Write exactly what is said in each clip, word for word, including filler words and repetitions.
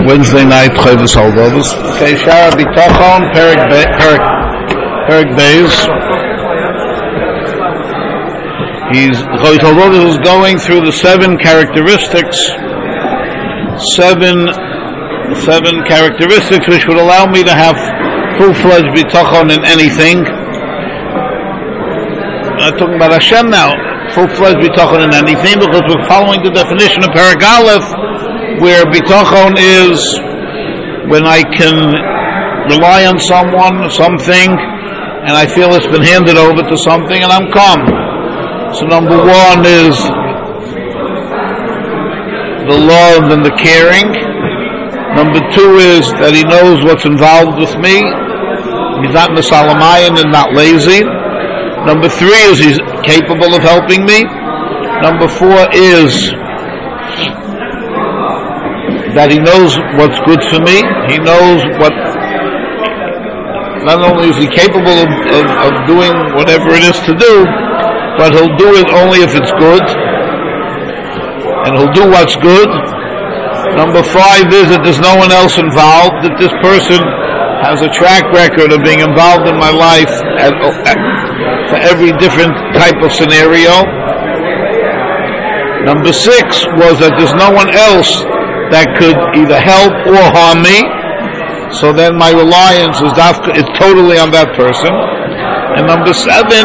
Wednesday night, Chodesh Holdovos. Okay, Shara B'Tochon, Perek Perek Perek Beis. He's Chodesh Holdovos is going through the seven characteristics, seven seven characteristics which would allow me to have full-fledged B'Tochon in anything. I'm talking about Hashem now. Full-fledged B'Tochon in anything, because we're following the definition of Perek Aleph, where B'Tochon is when I can rely on someone, something, and I feel it's been handed over to something, and I'm calm. So number one is the love and the caring. Number two is that he knows what's involved with me. He's not Mesalamayan and not lazy. Number three is he's capable of helping me. Number four is that he knows what's good for me. He knows what, not only is he capable of, of, of doing whatever it is to do, but he'll do it only if it's good. And he'll do what's good. Number five is that there's no one else involved, that this person has a track record of being involved in my life at, at, for every different type of scenario. Number six was that there's no one else that could either help or harm me, so then my reliance is, is totally on that person. And number seven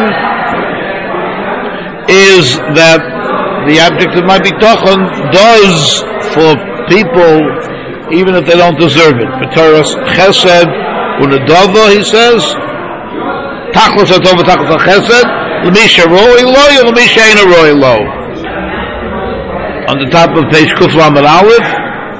is that the object of my B'Tochon does for people even if they don't deserve it. B'Toras Chesed Unadava, he says, Tachlis Atov Tachlis Chesed, L'misha Roi Lo, L'misha Eina Roi Lo. On the top of page Kuf Lamed Aleph,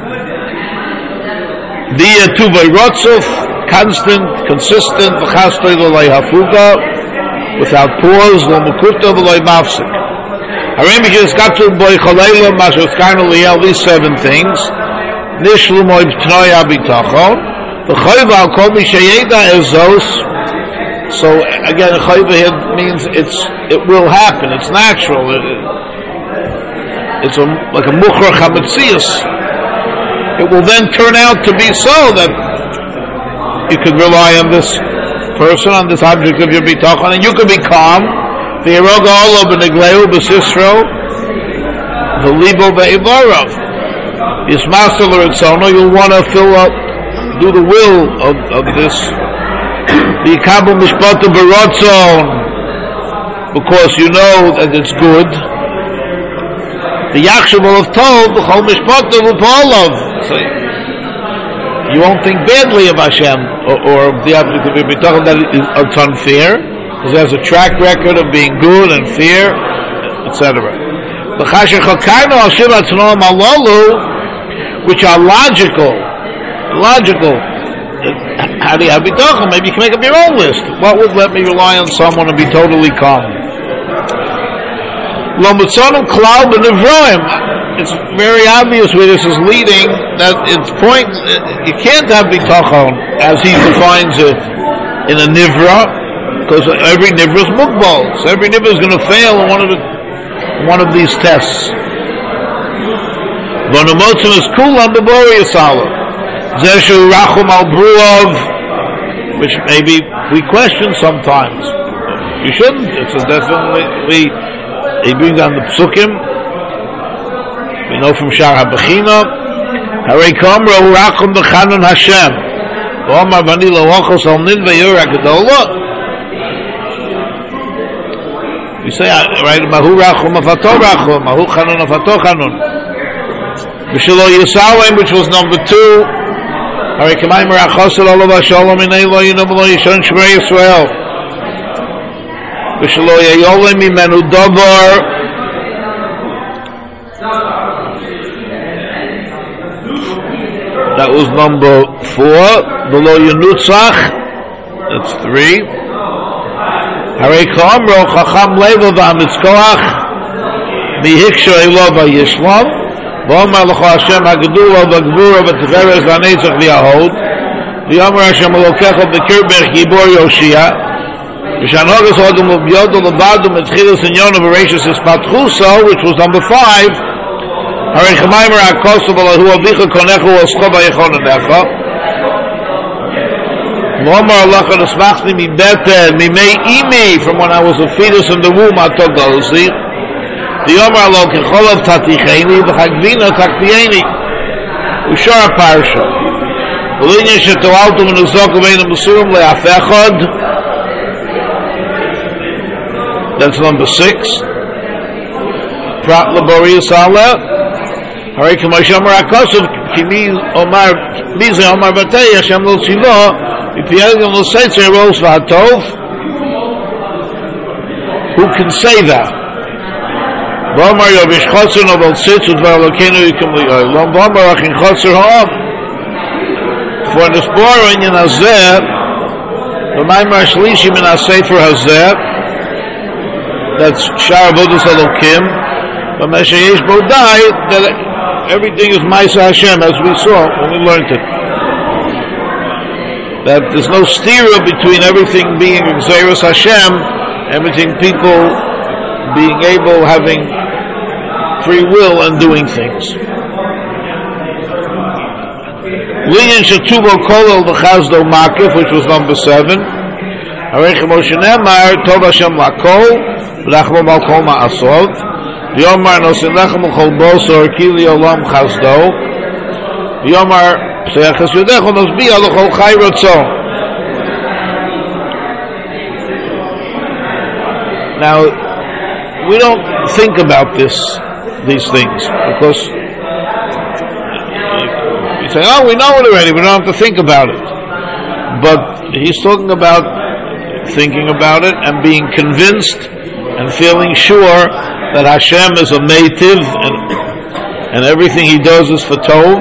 Dia Tuvay Rotzuf, constant, consistent, V'chastoi L'lai Hafuga, without pause, L'mukurta V'lai Mafsik. Harim B'chis Gatu B'oi Chalayla, Mashos Karno Liel, these seven things, Nishlu Moi B'tnoya B'Tochon, the Chayva Al Kol Mishayeda Ezos. So again, the Chayva here means it's it will happen. It's natural. It, it's a, like a Mukhrach HaMetzias. It will then turn out to be so that you can rely on this person, on this object of your B'Tochon, and you can be calm. The Yeroga Olo B'Negleu B'Sisro, the Libo B'Ivarav. Yismasel Ritzona, you'll want to fill up, do the will of, of this. The Yikabel Mishpatu B'Rotzon, because you know that it's good. The Yachshav of Tov, B'chol Mishpatu B'Polov. So you won't think badly of Hashem or, or of the object of your B'Tochon that it's unfair, because it has a track record of being good and fair, et cetera. The Chasher Chokarno Al Shiv Atznom Alalu, which are logical, logical. How do you have B'Tochon? Maybe you can make up your own list. What would let me rely on someone and be totally calm? Lo Mitzonam Klau B'Nevroim. It's very obvious where this is leading, that it's point, you can't have B'Tochon as he defines it in a Nivra, because every Nivra is Mugbal. So every Nivra is going to fail in one of the, one of these tests. V'nomotzim is kulam b'bori yisala. Zeshu rachum al bruov, which maybe we question sometimes. You shouldn't. It's a definitely, he brings down the psukim. We know from Shar HaBechina, Harei kamro rachum b'chanun Hashem. V'omar v'ani lo ochos al nin v'yor ha'gedolah. We say, right, mahu rachum afato rachum, mahu chanun afato chanun. B'shelo Yisawim, which was number two. Harei kamayim rachosel olav ha'sholom inei lo yinum lo yishon shmei Yisrael. B'shelo yayolem imenu davar. That was number four. B'lo Yenutzach. That's three. Harei kamro chacham levo v'amitzkoach mihiksho elo v'yishlam. V'omar l'cho Hashem ha'gedula v'gvura v'teferes v'anetzach v'yahod. V'yomar Hashem elokecha v'kirbech yibor Yoshia. V'shanhogas hodum v'yodol v'badum etchilas inyon v'reishis ispatchusa, which was number five. Hari Chemaimer HaKosav Alahu Avicha Konechu Oschov HaYechonenecha Lomar Alacha Nesmachni Mi Beten Mi Mei Imi from when I was a fetus in the womb Atog Dalasi the Yomar Alo Kecholov Taticheni V'Chagvina Taktieni Ushar Parsha V'Linyan Shetoaltu V'Nuzok V'Eina Musurim Le'afechad. That's number six. Prat Labori Salah. Hare Kamasham Rakosov Kimi Omar Mize Omar Batei Hashem Lo Tzivo Ipiagim Lo Seitzer Ros V'Hatov. Who can say that? V'Omar Yovish Chotzer Novel Tzitz Udvar Lokenu Yikum Li'olam V'Omar Achin Chotzer Ha'am. For this bar in Hazeh V'Maimar Shlishi Min HaSefer Hazeh. That's Shar Avodas Elokim. But Meshayesh Bodai, that everything is Ma'aseh Hashem, as we saw when we learned it. That there's no stira between everything being Gzeirus Hashem, everything people being able, having free will and doing things. Linyan Shatubo Kolel V'Chazdo Makif, which was number seven. Harech Moshe Nemar, Tov Hashem Lakol, V'Rachmo Malkol Ma'asov. V'Yomar Nosin Lechem L'Chol Bosor Kili Olam Chazdo. V'Yomar P'Seyachas Yodecho Nosbiya L'Chol Chai Rotzo. Now, we don't think about this, these things, because you say, oh, we know it already, we don't have to think about it. But he's talking about thinking about it and being convinced and feeling sure that Hashem is a native and, and everything He does is for Tov.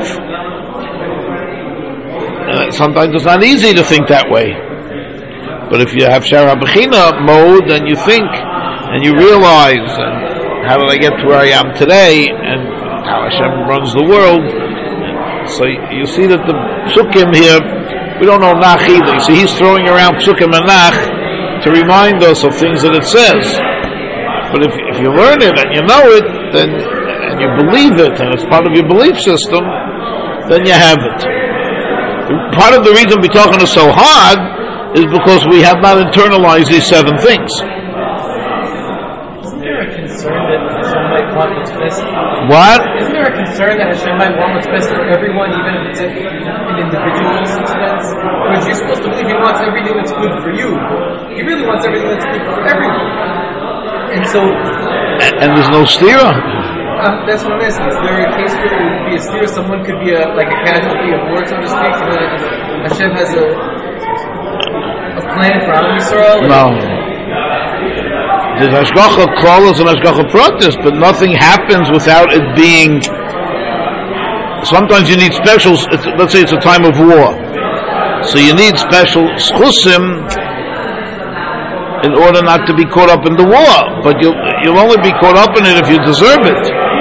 And sometimes it's not easy to think that way. But if you have Shara Bechina mode and you think and you realize, and how did I get to where I am today, and how Hashem runs the world, so you see that the Psukim here, we don't know Nach either. You see, he's throwing around Psukim and Nach to remind us of things that it says. But if, if you learn it and you know it, then and you believe it, and it's part of your belief system, then you have it. Part of the reason we're talking is so hard is because we have not internalized these seven things. Isn't there a concern that Hashem might want what's best? What? Isn't there a concern that Hashem might want what's best for everyone, even if it's an individual's expense? Because you're supposed to believe He wants everything that's good for you. He really wants everything that's good for everyone. And so... And, and there's no stira? Uh, that's what I'm asking. Is there a case where there would be a stira? Someone could be a, like a casualty of war, so to speak? You know, like Hashem has a, a plan for Am Yisrael? No. There's Hashgacha Klolos and Hashgacha Pratis, but nothing happens without it being... Sometimes you need special... Let's say it's a time of war. So you need special schusim in order not to be caught up in the war. But you'll, you'll only be caught up in it if you deserve it.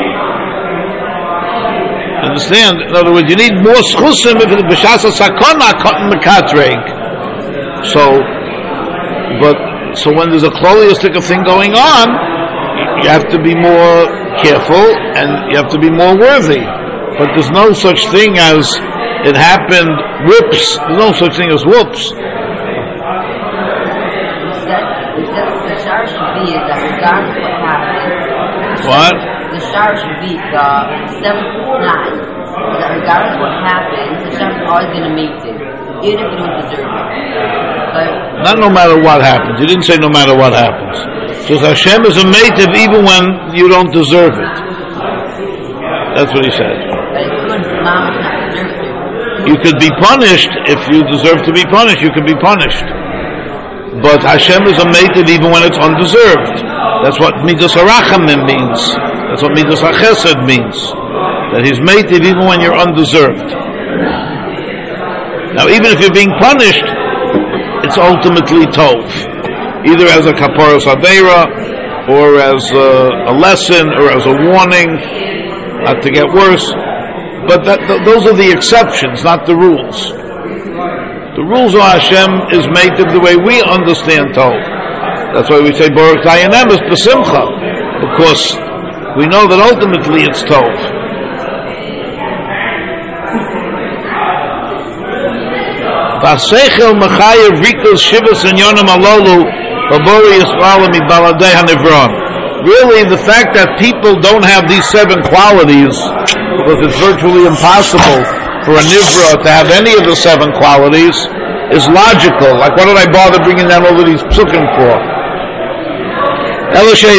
Understand? In other words, you need more schusim if it's b'shasa sakona cotton mekatreg. So, but, so when there's a kloliistic thing going on, you have to be more careful and you have to be more worthy. But there's no such thing as it happened, whoops. There's no such thing as whoops. The shar should be that regardless what happens. What? The shar should be the seventh line. That regardless what happens, the shar is always going to make it, even if you don't deserve it. But not no matter what happens. You didn't say no matter what happens. So Hashem is a native even when you don't deserve it. That's what he said. But if you not deserve it, you could be punished if you deserve to be punished. You could be punished. But Hashem is a native even when it's undeserved. That's what Midas HaRachamim means. That's what Midas HaChesed means. That He's native even when you're undeserved. Now, even if you're being punished, it's ultimately tov, either as a kaparos adera, or as a, a lesson, or as a warning, not to get worse. But that, th- those are the exceptions, not the rules. The rules of Hashem is made the way we understand tov. That's why we say Baruch Dayanem is b'simcha, because we know that ultimately it's tov. Vasechel Mechayev Rikus Shivas and Yonim Alolu Babori Yisrael Mibaladei Hanivron. Really, the fact that people don't have these seven qualities, because it's virtually impossible for a Nivra to have any of the seven qualities, is logical. Like, what did I bother bringing down all of these psukim for? Just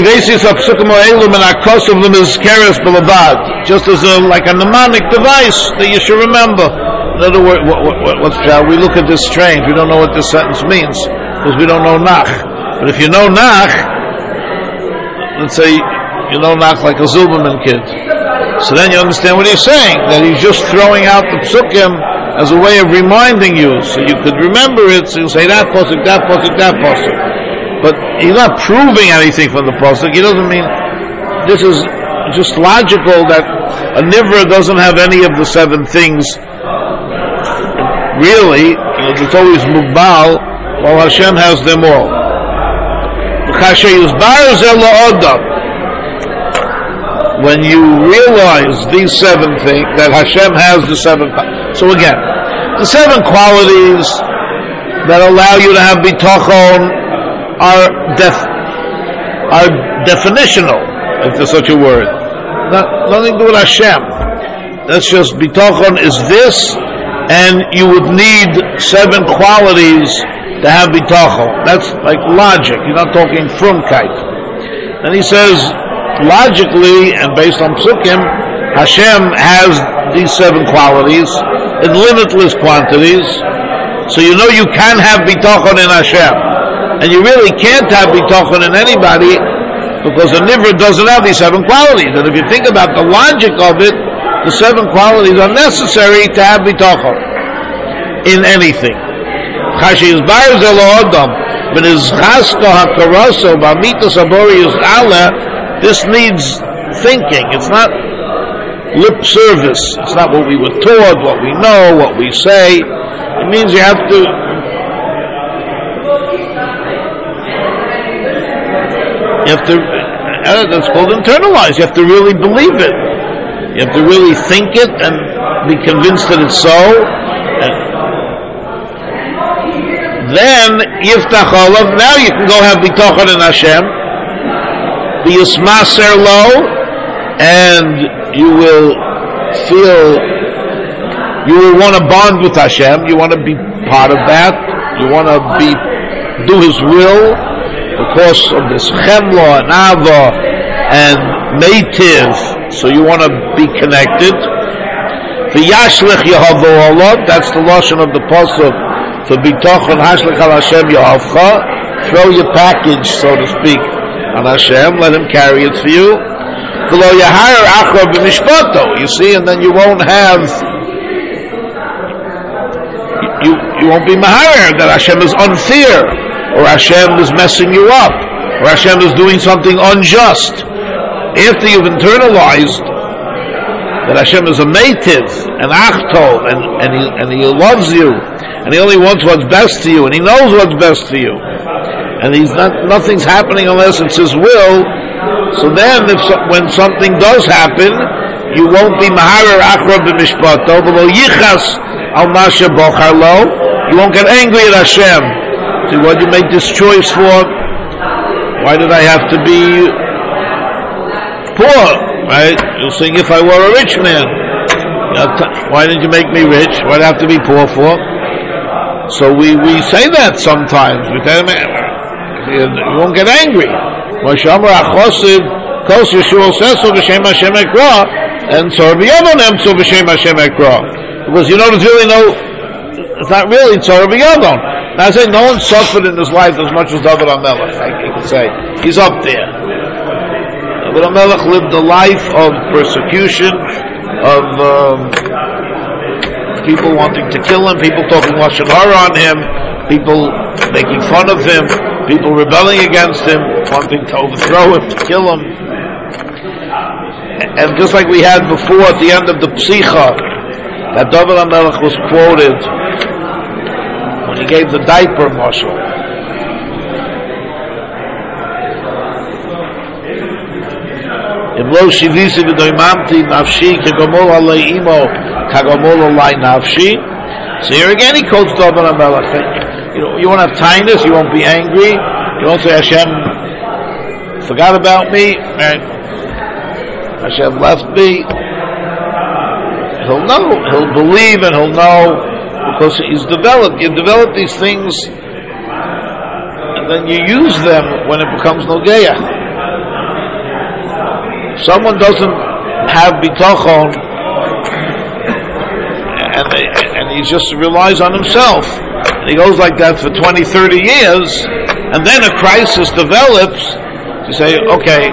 as a, like a mnemonic device that you should remember. In other words, what, what, what's that? We look at this strange. We don't know what this sentence means because we don't know Nach. But if you know Nach, let's say you know Nach like a Zilberman kid, so then you understand what he's saying. That he's just throwing out the psukim as a way of reminding you, so you could remember it. So you say that pasuk, that pasuk, that pasuk. But he's not proving anything from the pasuk. He doesn't mean this is just logical that a nivra doesn't have any of the seven things. Really, it's always mugbal, while Hashem has them all. When you realize these seven things, that Hashem has the seven. So again, the seven qualities that allow you to have bitachon are def, are definitional, if there's such a word. Not, nothing to do with Hashem. That's just bitachon is this, and you would need seven qualities to have bitachon. That's like logic. You're not talking frumkeit. And he says, logically and based on psukim, Hashem has these seven qualities in limitless quantities. So you know you can have bitachon in Hashem. And you really can't have bitachon in anybody because a nivra doesn't have these seven qualities. And if you think about the logic of it, the seven qualities are necessary to have bitachon in anything. This needs thinking. It's not lip service. It's not what we were taught, what we know, what we say. It means you have to You have to, uh, that's called internalize. You have to really believe it. You have to really think it and be convinced that it's so. And then, yiftach olav, now you can go have bitachon in Hashem, be yismaser lo, and you will feel, you will want to bond with Hashem, you want to be part of that, you want to be, do His will, because of this chemla and ava and meitiv, so you want to be connected. The yashlich yahavo olav, that's the lashon of the pasuk for bitachon hashlich al Hashem yahavcha. Throw your package, so to speak, on Hashem. Let Him carry it for you. V'lo yahar achra b'mishpato. You see, and then you won't have, you you won't be mahar that Hashem is unfair, or Hashem is messing you up, or Hashem is doing something unjust. After you've internalized that Hashem is a meitiv, and achtov, and, and, he, and He loves you, and He only wants what's best to you, and He knows what's best for you, and He's not, nothing's happening unless it's His will, so then if so, when something does happen, you won't be maharer achra b'mishpato, but yichas al masha bochar lo, you won't get angry at Hashem. So what did you make this choice for? Why did I have to be poor? Right? You'll sing, if I were a rich man. Why didn't you make me rich? Why did I have to be poor for? So we, we say that sometimes. We tell him, you won't get angry. And because you know there's really no, it's not really tzara b'yadon. Now I say no one suffered in his life as much as David HaMelech. I can say he's up there. David HaMelech lived a life of persecution, of um, people wanting to kill him, people talking lashon hara on him, people making fun of him, people rebelling against him, wanting to overthrow him, to kill him. And just like we had before at the end of the Psicha, that David HaMelech was quoted when he gave the diaper mashal. Im lo shivisi v'doimamti nafshi kegomol alei imo kagomol alei nafshi. So here again he quotes David HaMelech. You know, you won't have kindness, you won't be angry, you won't say Hashem forgot about me, right? Hashem left me. He'll know, he'll believe, and he'll know because he's developed. You develop these things, and then you use them when it becomes nogeya. Someone doesn't have bitachon, and they, and he just relies on himself. And he goes like that for twenty, thirty years, and then a crisis develops. You say, okay,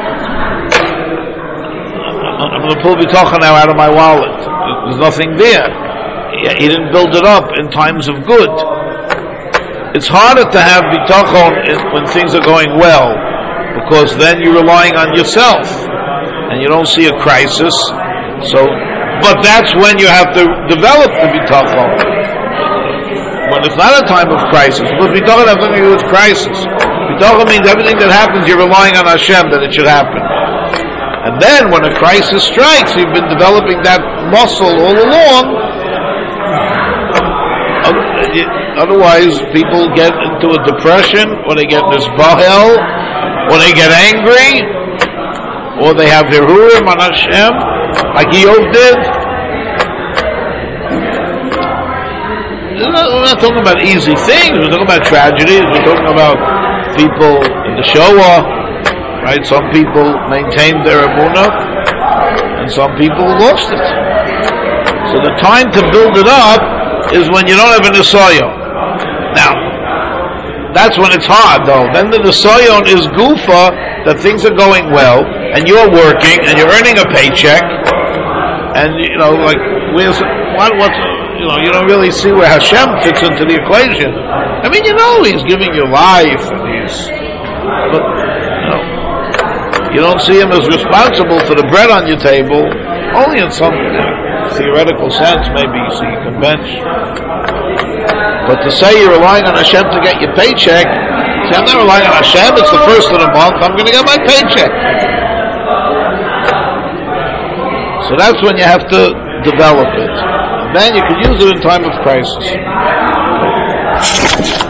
I'm going to pull bitachon now out of my wallet. There's nothing there. He didn't build it up in times of good. It's harder to have bitachon when things are going well, because then you're relying on yourself, and you don't see a crisis. So, but that's when you have to develop the bitachon. When it's not a time of crisis, because bitachon has nothing to do with crisis. Bitachon means everything that happens, you're relying on Hashem that it should happen. And then when a crisis strikes, you've been developing that muscle all along. Otherwise, people get into a depression, or they get misbahel, or they get angry, or they have hirurim on Hashem, like Eov did. We're not, we're not talking about easy things. We're talking about tragedies. We're talking about people in the Shoah. Right? Some people maintained their emunah, and some people lost it. So the time to build it up is when you don't have a nisayon. Now, that's when it's hard, though. Then the nisayon is gufa, that things are going well, and you're working, and you're earning a paycheck, and, you know, like, where's, what, what's, you know, you don't really see where Hashem fits into the equation. I mean, you know, He's giving you life, and He's, but, you know, you don't see Him as responsible for the bread on your table, only in some theoretical sense, maybe, so you can bench. But to say you're relying on Hashem to get your paycheck, see, I'm not relying on Hashem, it's the first of the month, I'm going to get my paycheck. So that's when you have to develop it. And then you can use it in time of crisis.